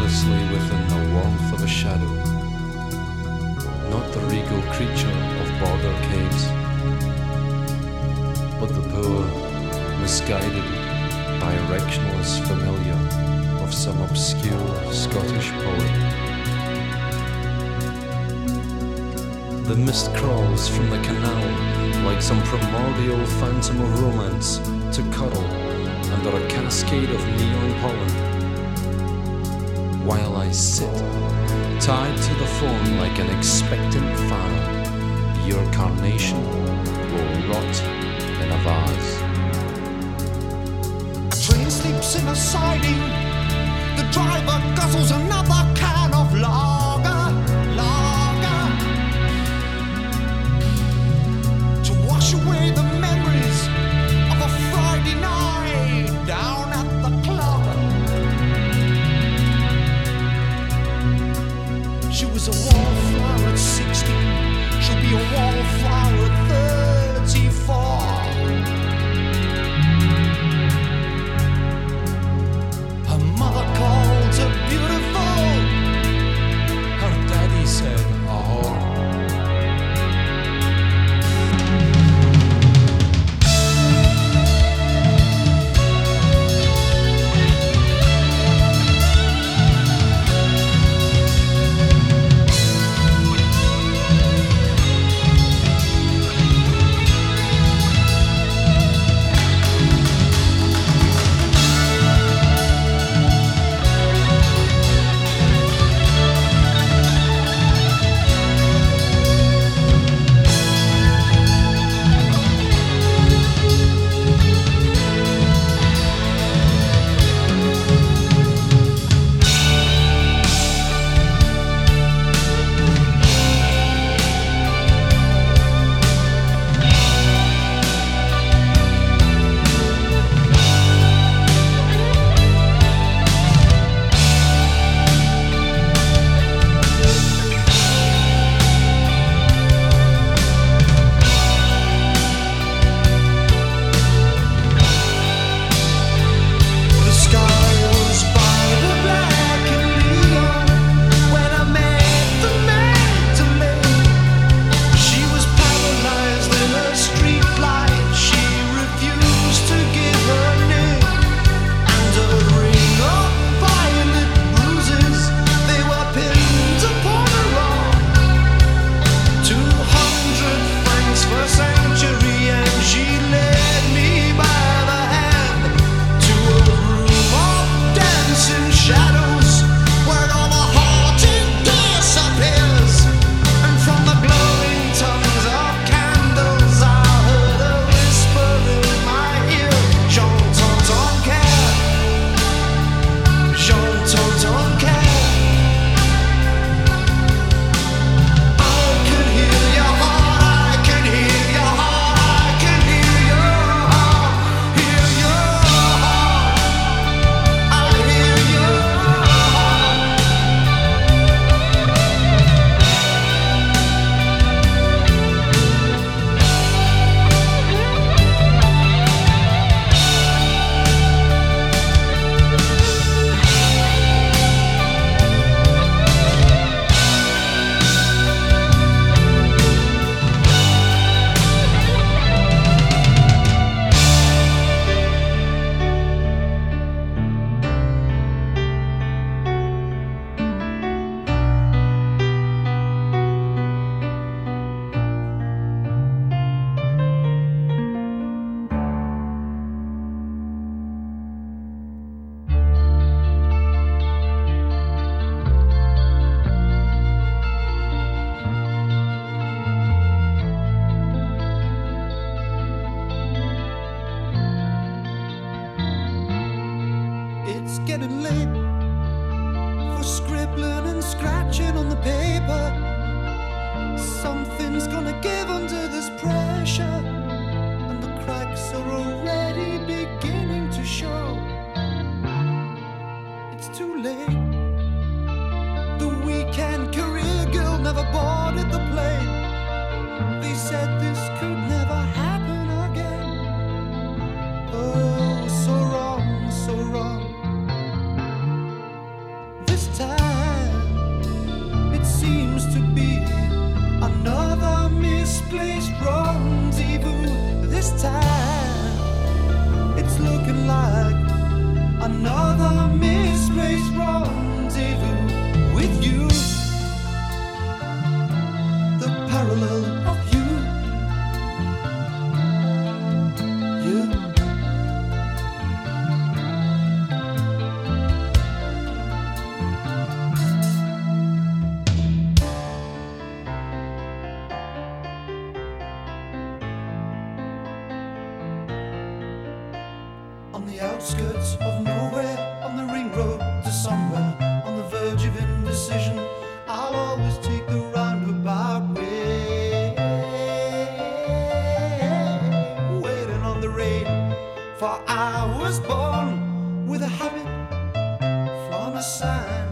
helplessly within the warmth of a shadow, not the regal creature of border caves, but the poor, misguided, directionless familiar of some obscure Scottish poet. The mist crawls from the canal like some primordial phantom of romance to cuddle under a cascade of neon pollen, while I sit, tied to the phone like an expectant fan. Your carnation will rot in a vase. A train sleeps in a siding. The driver guzzles another can of lager, to wash away the memories of a Friday night down at the club. She was a wallflower at 16. She'll be a wallflower at 34. Her mother called her beautiful. Her daddy said a whore. Getting late for scribbling and scratching on the paper. Something's gonna give under this pressure, and the cracks are already beginning to show. It's too late. The weekend career girl never boarded the plane. They said this could never happen again. Oh, so wrong, so wrong. This time like another misplaced rendezvous with you. The parallel of you. On the outskirts of nowhere, on the ring road to somewhere, on the verge of indecision, I'll always take the roundabout way. Waiting on the rain, for I was born with a habit from a sign.